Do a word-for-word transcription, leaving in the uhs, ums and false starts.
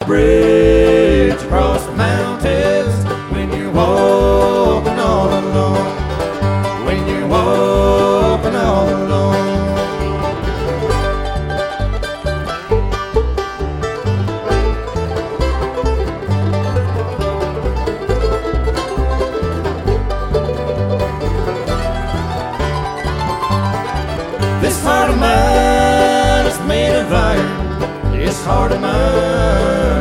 Bridge across the mountains when you're walking all alone. When you're walking all alone. This heart of mine is made of iron. This heart of mine